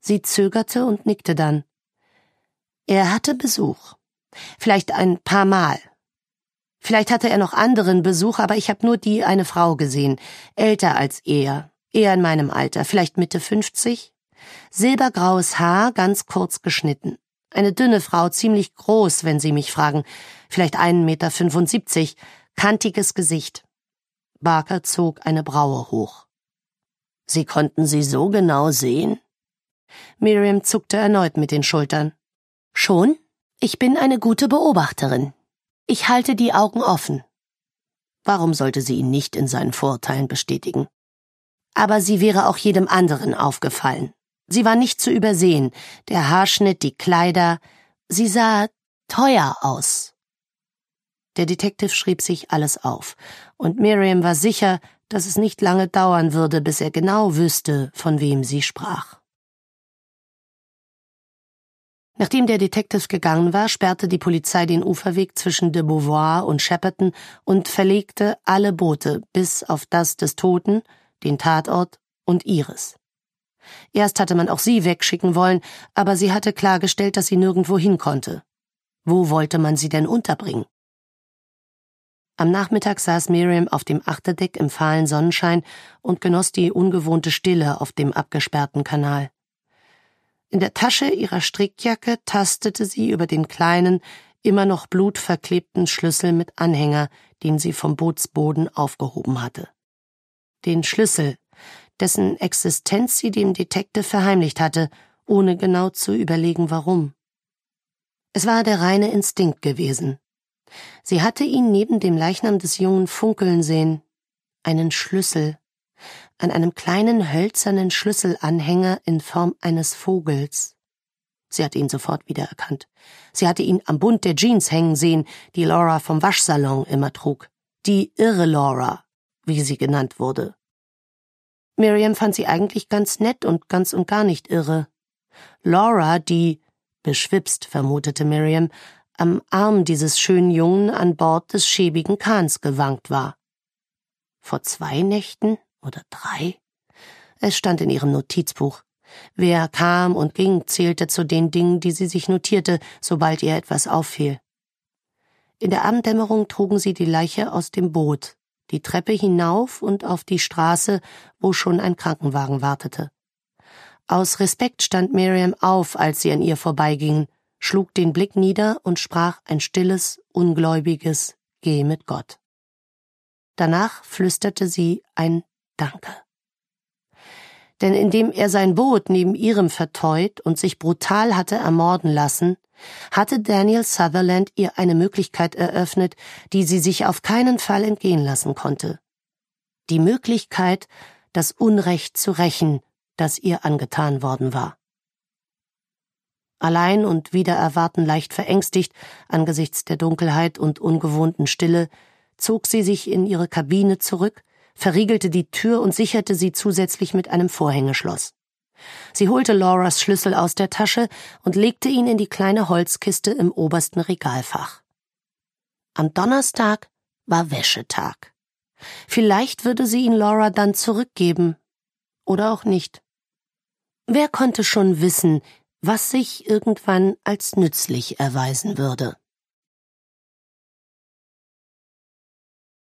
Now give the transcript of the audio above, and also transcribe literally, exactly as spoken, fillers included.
Sie zögerte und nickte dann. Er hatte Besuch. Vielleicht ein paar Mal. Vielleicht hatte er noch anderen Besuch, aber ich habe nur die eine Frau gesehen, älter als er, eher in meinem Alter, vielleicht Mitte fünfzig. Silbergraues Haar, ganz kurz geschnitten. Eine dünne Frau, ziemlich groß, wenn Sie mich fragen, vielleicht einen Meter fünfundsiebzig, kantiges Gesicht. Barker zog eine Braue hoch. »Sie konnten sie so genau sehen?« Miriam zuckte erneut mit den Schultern. »Schon? Ich bin eine gute Beobachterin. Ich halte die Augen offen.« Warum sollte sie ihn nicht in seinen Vorurteilen bestätigen? Aber sie wäre auch jedem anderen aufgefallen. Sie war nicht zu übersehen, der Haarschnitt, die Kleider, sie sah teuer aus. Der Detective schrieb sich alles auf, und Miriam war sicher, dass es nicht lange dauern würde, bis er genau wüsste, von wem sie sprach. Nachdem der Detective gegangen war, sperrte die Polizei den Uferweg zwischen de Beauvoir und Shepperton und verlegte alle Boote, bis auf das des Toten, den Tatort und ihres. Erst hatte man auch sie wegschicken wollen, aber sie hatte klargestellt, dass sie nirgendwo hin konnte. Wo wollte man sie denn unterbringen? Am Nachmittag saß Miriam auf dem Achterdeck im fahlen Sonnenschein und genoss die ungewohnte Stille auf dem abgesperrten Kanal. In der Tasche ihrer Strickjacke tastete sie über den kleinen, immer noch blutverklebten Schlüssel mit Anhänger, den sie vom Bootsboden aufgehoben hatte. Den Schlüssel, dessen Existenz sie dem Detective verheimlicht hatte, ohne genau zu überlegen, warum. Es war der reine Instinkt gewesen. Sie hatte ihn neben dem Leichnam des Jungen funkeln sehen. Einen Schlüssel. An einem kleinen hölzernen Schlüsselanhänger in Form eines Vogels. Sie hatte ihn sofort wiedererkannt. Sie hatte ihn am Bund der Jeans hängen sehen, die Laura vom Waschsalon immer trug. Die irre Laura, wie sie genannt wurde. Miriam fand sie eigentlich ganz nett und ganz und gar nicht irre. Laura, die, beschwipst vermutete Miriam, am Arm dieses schönen Jungen an Bord des schäbigen Kahns gewankt war. Vor zwei Nächten oder drei? Es stand in ihrem Notizbuch. Wer kam und ging, zählte zu den Dingen, die sie sich notierte, sobald ihr etwas auffiel. In der Abenddämmerung trugen sie die Leiche aus dem Boot, die Treppe hinauf und auf die Straße, wo schon ein Krankenwagen wartete. Aus Respekt stand Miriam auf, als sie an ihr vorbeigingen, schlug den Blick nieder und sprach ein stilles, ungläubiges »Geh mit Gott«. Danach flüsterte sie ein »Danke«. Denn indem er sein Boot neben ihrem verteut und sich brutal hatte ermorden lassen, hatte Daniel Sutherland ihr eine Möglichkeit eröffnet, die sie sich auf keinen Fall entgehen lassen konnte. Die Möglichkeit, das Unrecht zu rächen, das ihr angetan worden war. Allein und wider Erwarten leicht verängstigt, angesichts der Dunkelheit und ungewohnten Stille, zog sie sich in ihre Kabine zurück, verriegelte die Tür und sicherte sie zusätzlich mit einem Vorhängeschloss. Sie holte Lauras Schlüssel aus der Tasche und legte ihn in die kleine Holzkiste im obersten Regalfach. Am Donnerstag war Wäschetag. Vielleicht würde sie ihn Laura dann zurückgeben. Oder auch nicht. Wer konnte schon wissen, was sich irgendwann als nützlich erweisen würde?